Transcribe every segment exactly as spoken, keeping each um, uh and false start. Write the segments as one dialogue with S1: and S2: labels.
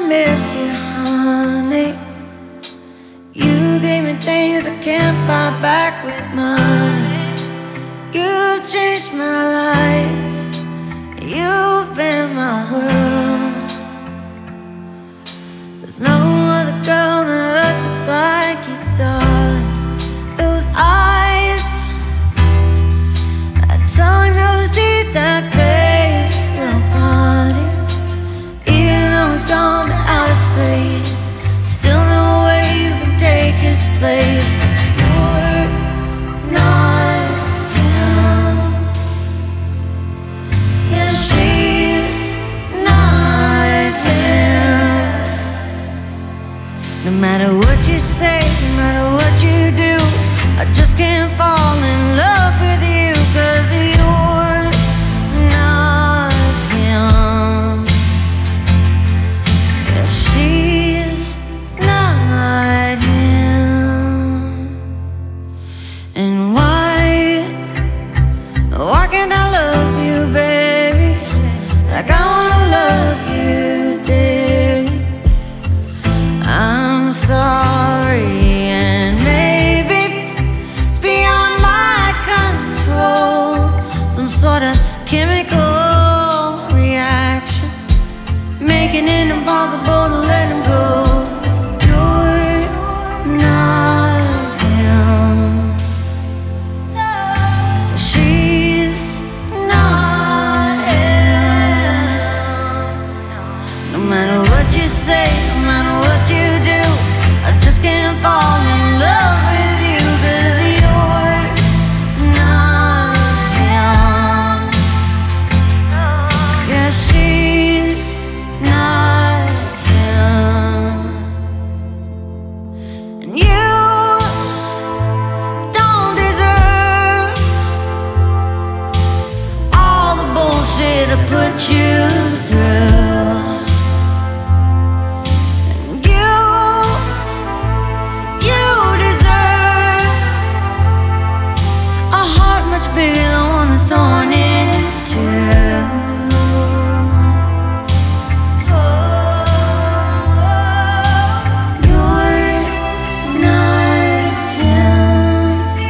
S1: miss you, honey. You gave me things I can't buy back with money. You changed my life. You've been my world. There's no other girl on earth that's like you, darling. Those eyes, that tongue, those teeth, that face, your body. Even though we've gone to outer space, still no way you can take his place. 'Cause you're not him. Yeah, she's not him. No matter what you say, no matter what you do, I just can't fall in love with you. 'Cause you're not him. Yeah, she's not him. And why, why can't I love you, baby, like I wanna love you, daily? I'm sorry, and maybe it's beyond my control. Some sort of chemical reaction, making it impossible to let him go. You're not him. She's not him. No matter what you say, no matter what you do, I just can't fall in love with you. 'Cause you're not him. Yeah, she's not him. And you don't deserve all the bullshit I put you through. And you, you deserve a heart much bigger than one that's torn in two. You're not him.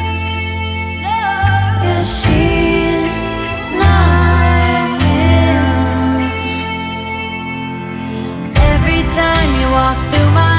S1: Yeah, she's not him. Every time you walk through my